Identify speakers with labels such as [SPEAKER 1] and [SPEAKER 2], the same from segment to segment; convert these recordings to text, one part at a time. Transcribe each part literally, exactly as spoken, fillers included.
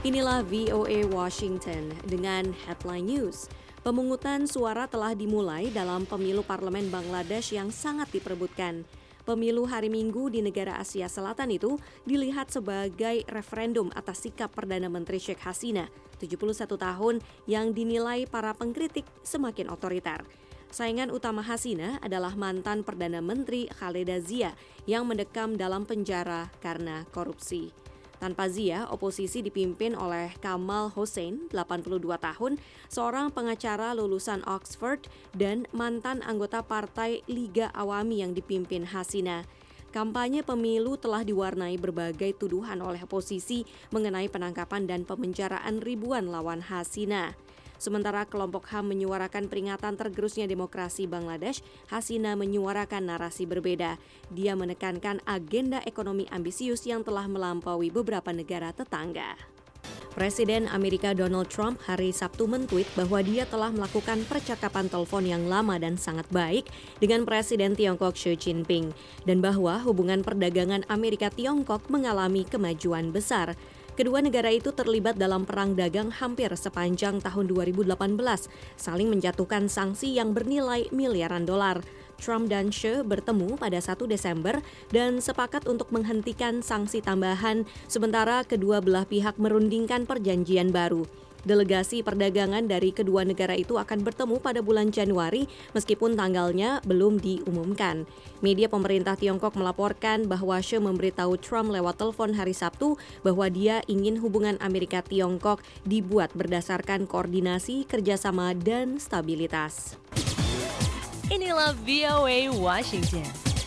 [SPEAKER 1] Inilah V O A Washington dengan headline news. Pemungutan suara telah dimulai dalam pemilu parlemen Bangladesh yang sangat diperebutkan. Pemilu hari Minggu di negara Asia Selatan itu dilihat sebagai referendum atas sikap Perdana Menteri Sheikh Hasina, tujuh puluh satu tahun, yang dinilai para pengkritik semakin otoriter. Saingan utama Hasina adalah mantan Perdana Menteri Khaleda Zia yang mendekam dalam penjara karena korupsi. Tanpa Zia, oposisi dipimpin oleh Kamal Hossein, delapan puluh dua tahun, seorang pengacara lulusan Oxford dan mantan anggota Partai Liga Awami yang dipimpin Hasina. Kampanye pemilu telah diwarnai berbagai tuduhan oleh oposisi mengenai penangkapan dan pemenjaraan ribuan lawan Hasina. Sementara kelompok H A M menyuarakan peringatan tergerusnya demokrasi Bangladesh, Hasina menyuarakan narasi berbeda. Dia menekankan agenda ekonomi ambisius yang telah melampaui beberapa negara tetangga. Presiden Amerika Donald Trump hari Sabtu mentweet bahwa dia telah melakukan percakapan telepon yang lama dan sangat baik dengan Presiden Tiongkok Xi Jinping, dan bahwa hubungan perdagangan Amerika-Tiongkok mengalami kemajuan besar. Kedua negara itu terlibat dalam perang dagang hampir sepanjang tahun dua ribu delapan belas, saling menjatuhkan sanksi yang bernilai miliaran dolar. Trump dan Xi bertemu pada satu Desember dan sepakat untuk menghentikan sanksi tambahan, sementara kedua belah pihak merundingkan perjanjian baru. Delegasi perdagangan dari kedua negara itu akan bertemu pada bulan Januari meskipun tanggalnya belum diumumkan. Media pemerintah Tiongkok melaporkan bahwa Xi memberitahu Trump lewat telepon hari Sabtu bahwa dia ingin hubungan Amerika-Tiongkok dibuat berdasarkan koordinasi, kerjasama, dan stabilitas.
[SPEAKER 2] Inilah V O A Washington.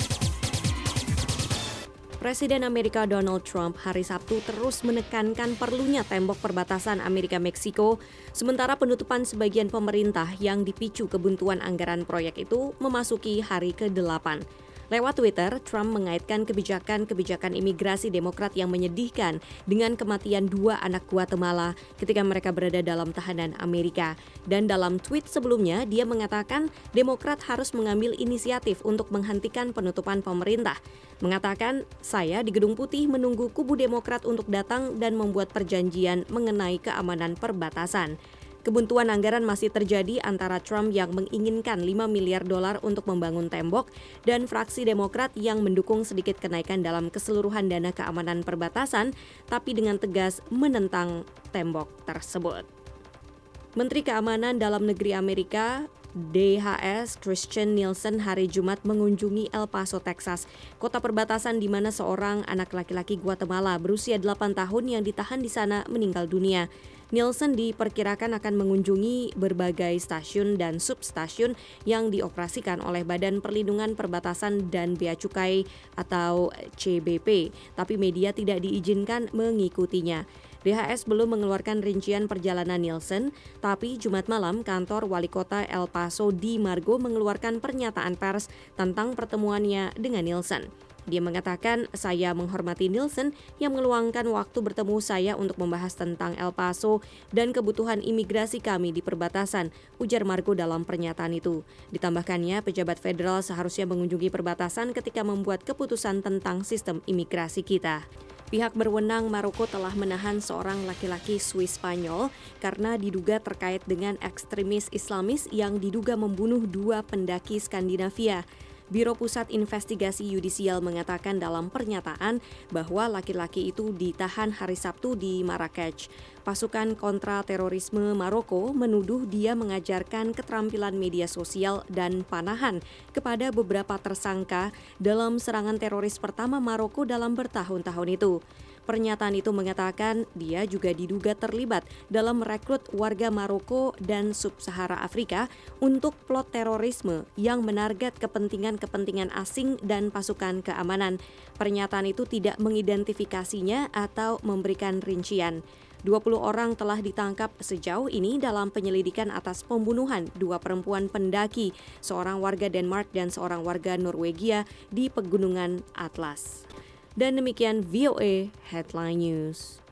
[SPEAKER 1] Presiden Amerika Donald Trump hari Sabtu terus menekankan perlunya tembok perbatasan Amerika-Meksiko, sementara penutupan sebagian pemerintah yang dipicu kebuntuan anggaran proyek itu memasuki hari ke-delapan. Lewat Twitter, Trump mengaitkan kebijakan-kebijakan imigrasi Demokrat yang menyedihkan dengan kematian dua anak Guatemala ketika mereka berada dalam tahanan Amerika. Dan dalam tweet sebelumnya, dia mengatakan Demokrat harus mengambil inisiatif untuk menghentikan penutupan pemerintah. Mengatakan, saya di Gedung Putih menunggu kubu Demokrat untuk datang dan membuat perjanjian mengenai keamanan perbatasan. Kebuntuan anggaran masih terjadi antara Trump yang menginginkan lima miliar dolar untuk membangun tembok dan fraksi Demokrat yang mendukung sedikit kenaikan dalam keseluruhan dana keamanan perbatasan, tapi dengan tegas menentang tembok tersebut. Menteri Keamanan Dalam Negeri Amerika D H S Christian Nielsen hari Jumat mengunjungi El Paso, Texas, kota perbatasan di mana seorang anak laki-laki Guatemala berusia delapan tahun yang ditahan di sana meninggal dunia. Nielsen diperkirakan akan mengunjungi berbagai stasiun dan substasiun yang dioperasikan oleh Badan Perlindungan Perbatasan dan Bea Cukai atau C B P, tapi media tidak diizinkan mengikutinya. D H S belum mengeluarkan rincian perjalanan Nielsen, tapi Jumat malam kantor Wali Kota El Paso Di Margo mengeluarkan pernyataan pers tentang pertemuannya dengan Nielsen. Dia mengatakan, saya menghormati Nielsen yang meluangkan waktu bertemu saya untuk membahas tentang El Paso dan kebutuhan imigrasi kami di perbatasan, ujar Margo dalam pernyataan itu. Ditambahkannya, pejabat federal seharusnya mengunjungi perbatasan ketika membuat keputusan tentang sistem imigrasi kita. Pihak berwenang Maroko telah menahan seorang laki-laki Swiss Spanyol karena diduga terkait dengan ekstremis Islamis yang diduga membunuh dua pendaki Skandinavia. Biro Pusat Investigasi Yudisial mengatakan dalam pernyataan bahwa laki-laki itu ditahan hari Sabtu di Marrakech. Pasukan kontra terorisme Maroko menuduh dia mengajarkan keterampilan media sosial dan panahan kepada beberapa tersangka dalam serangan teroris pertama Maroko dalam bertahun-tahun itu. Pernyataan itu mengatakan dia juga diduga terlibat dalam merekrut warga Maroko dan Sub-Sahara Afrika untuk plot terorisme yang menarget kepentingan-kepentingan asing dan pasukan keamanan. Pernyataan itu tidak mengidentifikasinya atau memberikan rincian. dua puluh orang telah ditangkap sejauh ini dalam penyelidikan atas pembunuhan dua perempuan pendaki, seorang warga Denmark dan seorang warga Norwegia di Pegunungan Atlas. Dan demikian V O A Headline News.